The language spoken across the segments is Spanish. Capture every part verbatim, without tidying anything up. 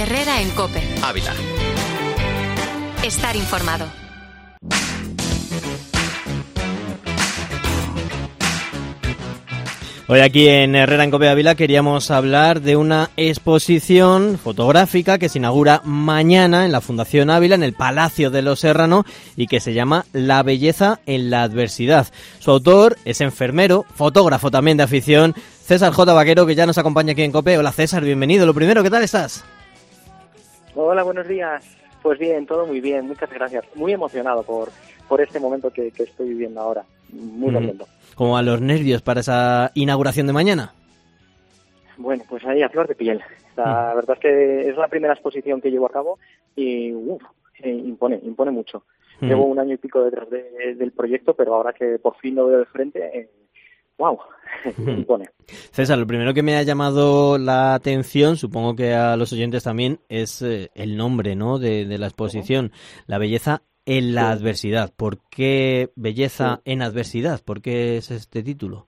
Herrera en COPE. Ávila. Estar informado. Hoy aquí en Herrera en COPE Ávila queríamos hablar de una exposición fotográfica que se inaugura mañana en la Fundación Ávila, en el Palacio de los Serrano, y que se llama La belleza en la adversidad. Su autor es enfermero, fotógrafo también de afición, César J. Vaquero, que ya nos acompaña aquí en COPE. Hola César, bienvenido. Lo primero, ¿qué tal estás? Hola, buenos días. Pues bien, todo muy bien, muchas gracias. Muy emocionado por, por este momento que, que estoy viviendo ahora. Muy contento. Mm. ¿Cómo van los nervios para esa inauguración de mañana? Bueno, pues ahí a flor de piel. La mm. verdad es que es la primera exposición que llevo a cabo y uf, eh, impone, impone mucho. Mm. Llevo un año y pico detrás de, del proyecto, pero ahora que por fin lo veo de frente, eh, wow, impone. César, lo primero que me ha llamado la atención, supongo que a los oyentes también, es eh, el nombre, ¿no?, de, de la exposición, uh-huh. La belleza en la sí. adversidad. ¿Por qué belleza sí. en adversidad? ¿Por qué es este título?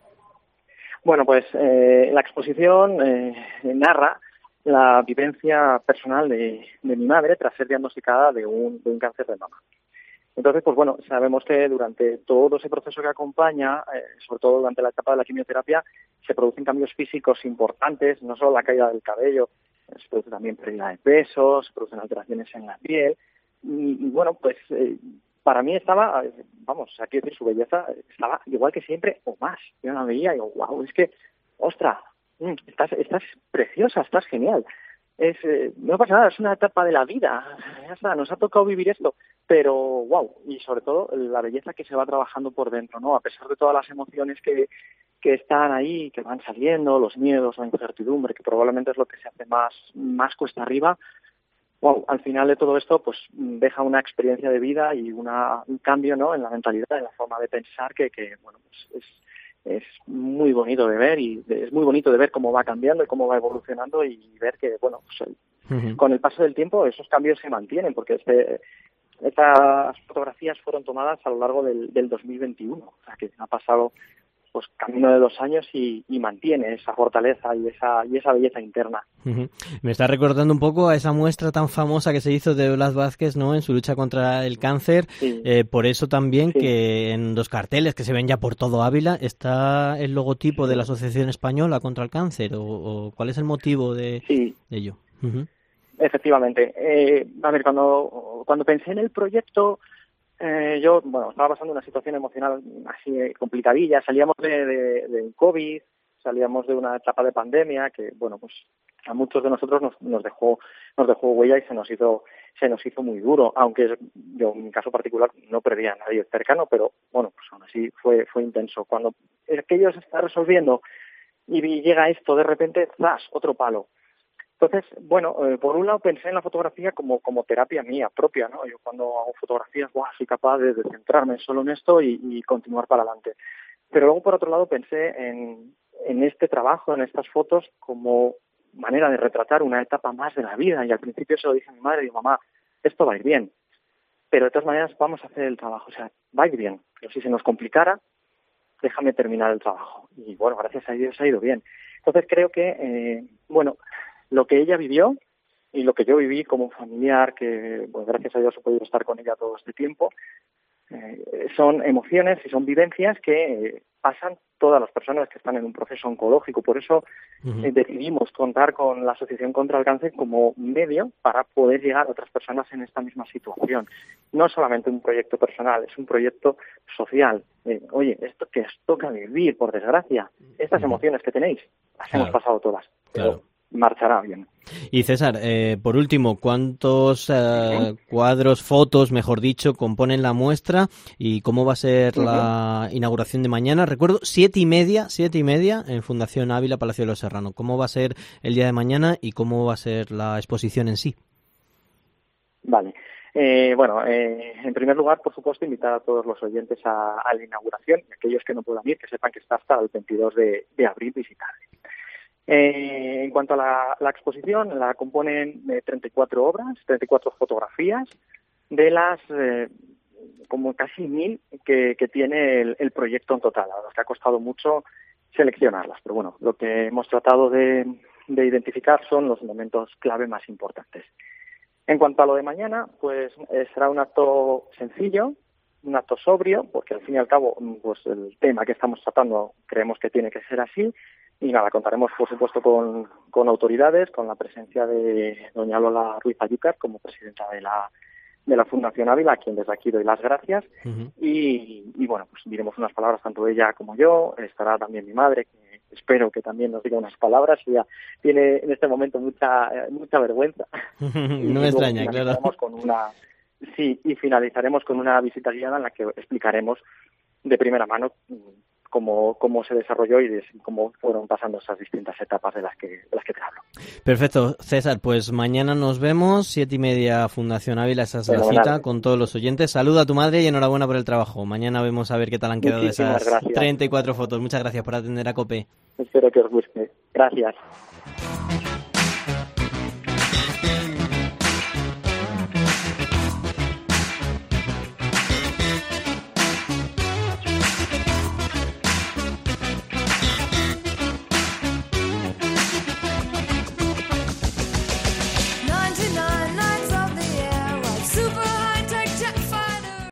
Bueno, pues eh, la exposición eh, narra la vivencia personal de, de mi madre tras ser diagnosticada de un, de un cáncer de mama. Entonces, pues bueno, sabemos que durante todo ese proceso que acompaña, eh, sobre todo durante la etapa de la quimioterapia, se producen cambios físicos importantes, no solo la caída del cabello, se produce también pérdida de peso, se producen alteraciones en la piel. Y, y bueno, pues eh, para mí estaba, vamos, aquí decir, su belleza estaba igual que siempre o más. Yo la veía y digo, wow, es que, ostras, estás, estás preciosa, estás genial. Es, eh, no pasa nada, es una etapa de la vida, ya está, nos ha tocado vivir esto, pero wow, y sobre todo la belleza que se va trabajando por dentro, ¿no? A pesar de todas las emociones que, que están ahí, que van saliendo, los miedos, la incertidumbre, que probablemente es lo que se hace más, más cuesta arriba. Wow, al final de todo esto, pues deja una experiencia de vida y una, un cambio, ¿no?, en la mentalidad, en la forma de pensar que, que bueno, pues es, es muy bonito de ver y es muy bonito de ver cómo va cambiando y cómo va evolucionando y ver que, bueno, pues el, uh-huh. con el paso del tiempo esos cambios se mantienen porque este, estas fotografías fueron tomadas a lo largo del, del dos mil veintiuno, o sea que ha pasado pues camino de dos años y, y mantiene esa fortaleza y esa y esa belleza interna. Uh-huh. Me está recordando un poco a esa muestra tan famosa que se hizo de Blas Vázquez, ¿no?, en su lucha contra el cáncer. Sí. Eh, por eso también sí. que en los carteles que se ven ya por todo Ávila está el logotipo sí. de la Asociación Española contra el Cáncer. ¿O, o cuál es el motivo de, sí. de ello? Uh-huh. Efectivamente. Eh, a ver, cuando cuando pensé en el proyecto, Eh, yo, bueno, estaba pasando una situación emocional así complicadilla, salíamos de, de, de un COVID, salíamos de una etapa de pandemia que, bueno, pues a muchos de nosotros nos, nos dejó nos dejó huella y se nos hizo se nos hizo muy duro, aunque yo en mi caso particular no perdí a nadie cercano, pero bueno, pues aún así fue fue intenso. Cuando aquello se está resolviendo y llega esto de repente, ¡zas!, otro palo. Entonces, bueno, eh, por un lado pensé en la fotografía como como terapia mía propia, ¿no? Yo cuando hago fotografías, ¡buah!, soy capaz de, de centrarme solo en esto y, y continuar para adelante. Pero luego, por otro lado, pensé en, en este trabajo, en estas fotos, como manera de retratar una etapa más de la vida. Y al principio se lo dije a mi madre, digo, mamá, esto va a ir bien. Pero de todas maneras vamos a hacer el trabajo, o sea, va a ir bien. Pero si se nos complicara, déjame terminar el trabajo. Y bueno, gracias a Dios ha ido bien. Entonces creo que, eh, bueno... lo que ella vivió y lo que yo viví como familiar, que pues gracias a Dios he podido estar con ella todo este tiempo, eh, son emociones y son vivencias que eh, pasan todas las personas que están en un proceso oncológico. Por eso uh-huh. eh, decidimos contar con la Asociación contra el Cáncer como medio para poder llegar a otras personas en esta misma situación. No solamente un proyecto personal, es un proyecto social. Eh, oye, esto que os toca vivir, por desgracia, estas uh-huh. emociones que tenéis, las claro. hemos pasado todas. Claro. Pero marchará bien. Y César, eh, por último, ¿cuántos eh, cuadros, fotos, mejor dicho, componen la muestra y cómo va a ser uh-huh. la inauguración de mañana? Recuerdo, siete y media, siete y media en Fundación Ávila, Palacio de los Serrano. ¿Cómo va a ser el día de mañana y cómo va a ser la exposición en sí? Vale. Eh, bueno, eh, en primer lugar, por supuesto, invitar a todos los oyentes a, a la inauguración y aquellos que no puedan ir, que sepan que está hasta el veintidós de abril visitable. Eh, en cuanto a la, la exposición, la componen eh, treinta y cuatro obras, treinta y cuatro fotografías, de las eh, como casi mil que, que tiene el, el proyecto en total. A los que ha costado mucho seleccionarlas, pero bueno, lo que hemos tratado de, de identificar son los momentos clave más importantes. En cuanto a lo de mañana, pues eh, será un acto sencillo, un acto sobrio, porque al fin y al cabo, pues el tema que estamos tratando creemos que tiene que ser así. Y nada, contaremos por supuesto con, con autoridades, con la presencia de doña Lola Ruiz Ayúcar como presidenta de la de la Fundación Ávila, a quien desde aquí doy las gracias. Uh-huh. y, y bueno, pues diremos unas palabras tanto ella como yo. Estará también mi madre, que espero que también nos diga unas palabras. Ella tiene en este momento mucha mucha vergüenza. No me extraña, claro. Con una, sí, y finalizaremos con una visita guiada en la que explicaremos de primera mano cómo, cómo se desarrolló y de cómo fueron pasando esas distintas etapas de las que de las que te hablo. Perfecto, César, pues mañana nos vemos, siete y media, Fundación Ávila, esa es la cita con todos los oyentes. Saluda a tu madre y enhorabuena por el trabajo. Mañana vemos a ver qué tal han quedado Muchísimas esas gracias. treinta y cuatro fotos. Muchas gracias por atender a COPE. Espero que os guste. Gracias.